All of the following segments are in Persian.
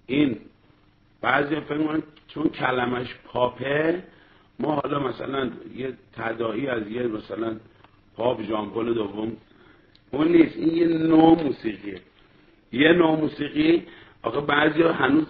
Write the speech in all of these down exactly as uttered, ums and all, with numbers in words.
این بعضی فکر می‌کنن چون کلمش پاپه ما حالا مثلا یه تداعی از یه مثلا پاپ ژان پل دوم، اون نیست. این یه نوع موسیقیه، یه نوع موسیقی. آخه بعضیا هنوز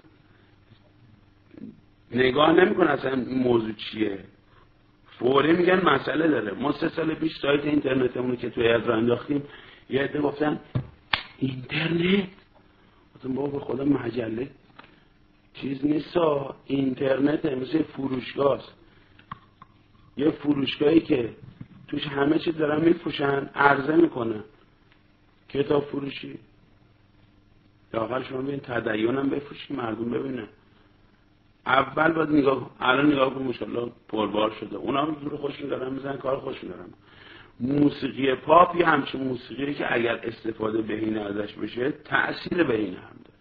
نگاه نمی‌کنن اصلا این موضوع چیه، فوری میگن مسئله داره. ما سه سال پیش سایت اینترنتمون که توی از راه انداختیم، یه عده گفتن اینترنت، گفتم بابا به خدا مجله چیز نیست، اینترنت مثل فروشگاه است، یه فروشگاهی که توش همه چیز دارن میفروشن، عرضه میکنن، کتاب فروشی آخر شما ببین تدین هم بفروشی مردم ببینن. اول باید نگاه، الان نگاه کن ماشاءالله پربار شده، اونا هم زور خوششون دارن میزنن، کار خوششون دارن. موسیقی پاپ یه همچین موسیقی که اگر استفاده بهینه ازش بشه تأثیر بهینه هم داره.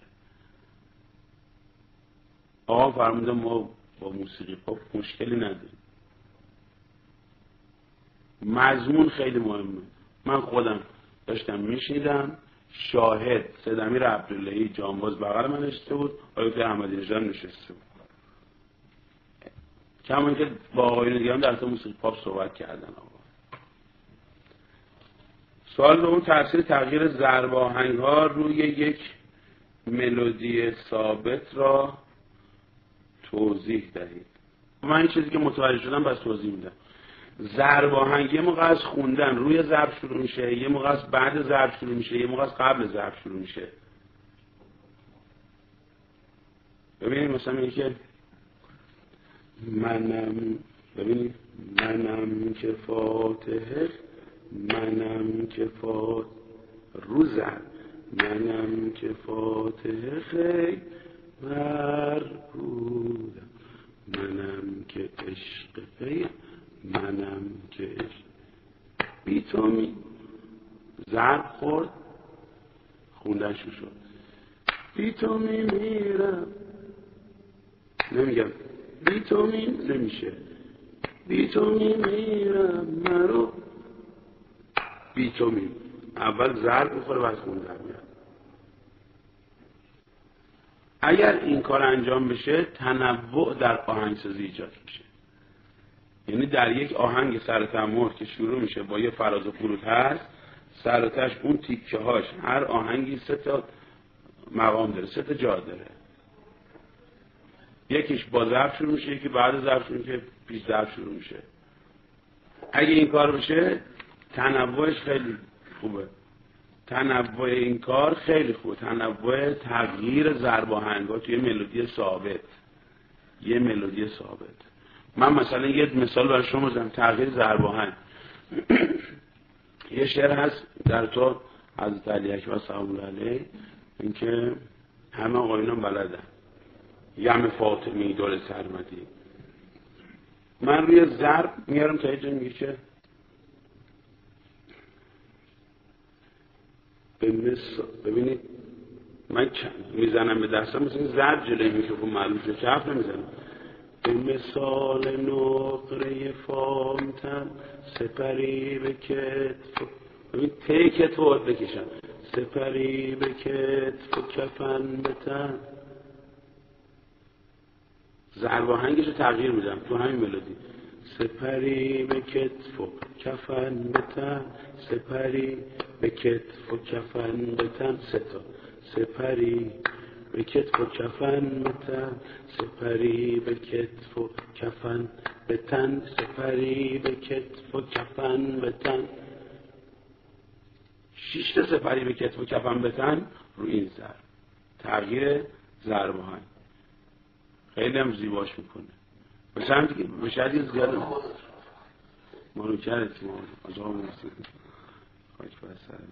آقا فرموده ما با موسیقی پاپ مشکلی نداریم، مضمون خیلی مهمه. من خودم داشتم میشنیدم، شاهد سیدامیر عبداللهی جانباز بغل من نشسته بود، آقای احمدی نژاد نشسته بود، کما اینکه با آقایون دیگه هم در تو موسیقی پاپ صحبت کردن. آقا سوال دوم، تاثیر تغییر ضرب آهنگ ها روی یک ملودی ثابت را توضیح دهید. من این چیزی که متوجه شدم بس توضیح میدم. ضرب آهنگ یه موقع از خوندن روی ضرب شروع میشه، یه موقع از بعد ضرب شروع میشه، یه موقع از قبل ضرب شروع میشه. ببینید مثلا میگه که منم، ببینید منم که فاتحه، منم که فاتحه رو ضرب، منم که فاتحه خیلی بر بودم، منم که عشق فیم، منم که عشق بی تو می ضرب خورد، خوندن شو شد. بی تو می میرم، نمیگم بی تو می نمیشه، بی تو می میرم مرو، بی تو می اول ضرب میخوره بعد خوندن میاد. اگر این کار انجام بشه تنوع در آهنگسازی ایجاد میشه. یعنی در یک آهنگ سر تمور که شروع میشه با یه فراز و فرود هست، سر و تهش اون تیکه هاش هر آهنگی سه تا مقام داره، سه تا جا داره. یکیش با ضرب شروع میشه، یکی بعد ضرب شروع میشه، پیش ضرب شروع میشه. اگه این کار بشه تنوعش خیلی خوبه. تنوع این کار خیلی خوبه، تنوع تغییر ضرب آهنگ‌ها توی ملودی ثابت، یه ملودی ثابت. من مثلا یه مثال برای شما بزنم تغییر ضرب آهنگ. یه شعر هست در تو حضرت علی اکبر سلام الله علیه، اینکه همه آقایونم بلدن، یم فاطمی دور سرمدی. من روی ضرب میارم تا یه جایی میگه که ببینید من میزنم به دستم مثل ضرب جلوی میکروفون معلوم شد که حرف نمیزنم. به مثال نقره فامتن سپری به کتف، ببین ته کتف رو بکشم، سپری به کتف و کفن بتن. ضرب آهنگش رو تغییر میدم تو همین ملودی، سپری به کتف و کفن بتن، سپری به کتف و کفن بتن، سه تا سپری به کتف و کفن بتن، سپری به کتف و کفن بتن، سپری به کتف و کفن بتن. شش تا سپری به کتف و کفن بتن رو این ضرب، تغییر ضرب آهنگ خیلی هم زیباش میکنه. به سمتی که به شدی زیاده مانو کرد ما از آقا موسیقی خواهش برسرم.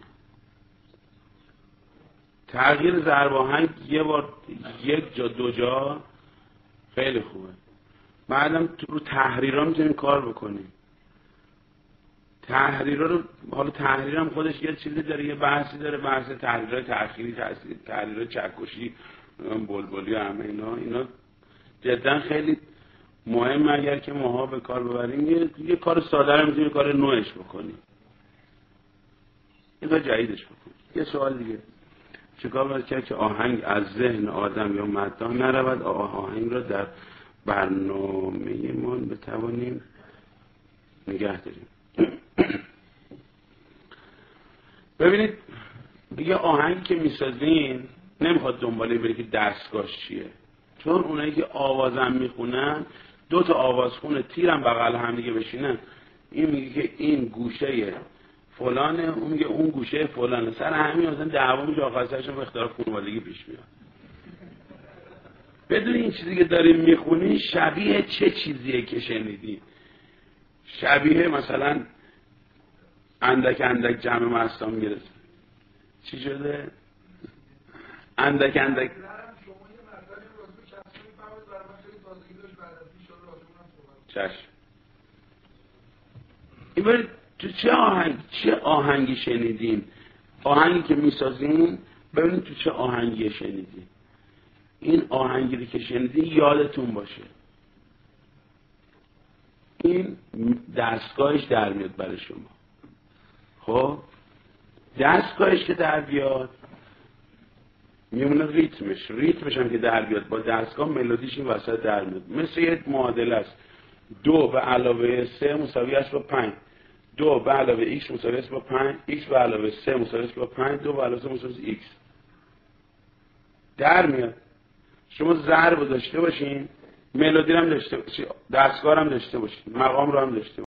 تغییر ضرب آهنگ یه بار یک جا دو جا خیلی خوبه. بعدم تو رو تحریرها میتونیم کار بکنیم. تحریرها رو، حالا تحریرم خودش یه چیزی داره، یه بحثی داره، بحث تحریرهای تأخیری، تحریرهای چکشی، بلبلی و همه اینا اینا جدا خیلی مهم. اگر که ماها به کار ببریم یه, یه کار ساده رو میتونیم کار نوعش بکنیم، یه کار جدیدش بکنیم. یه سوال دیگه، چیکار باید کرد که آهنگ از ذهن آدم یا مداح نرود، آهنگ را در برنامه ما بتوانیم نگه داریم. ببینید دیگه آهنگ که میسازین نمیخواد دنباله بره که دستگاهش چیه، چون اونایی که آوازم میخونن دو تا آوازخونه تیرم بغل هم دیگه بشینن، این میگه که این گوشه فلانه، اون میگه اون گوشه فلانه، سر همین مثلا دعوا میشه، آخر سرش هم اختلاف خانوادگی پیش میاد. بدون این چیزی که داریم میخونی شبیه چه چیزیه که شنیدی؟ شبیه مثلا اندک اندک جمع مستان میرسه. چی شده؟ اندک اندک چشم. این برای تو چه آهنگ چه آهنگی شنیدین؟ آهنگی که میسازین ببینید تو چه آهنگی شنیدین. این آهنگی که شنیدین یادتون باشه، این دستگاهش در میاد برای شما. خب دستگاهش که در بیاد میمونه ریتمش، ریتمش هم که در بیاد با دستگاه ملودیش این وسط در میاد. مثل یک معادله است، دو به علاوه سه مساوی است با پنج، دو به علاوه ایکس مساوی است با پنج، ایکس به علاوه سه مساوی است با پنج، دو به علاوه سه مساوی است ایکس. در میاد. شما ضرب داشته باشین، ملودی هم داشته باشین، دستگاه هم داشته باشین، مقام رو هم داشته باشین.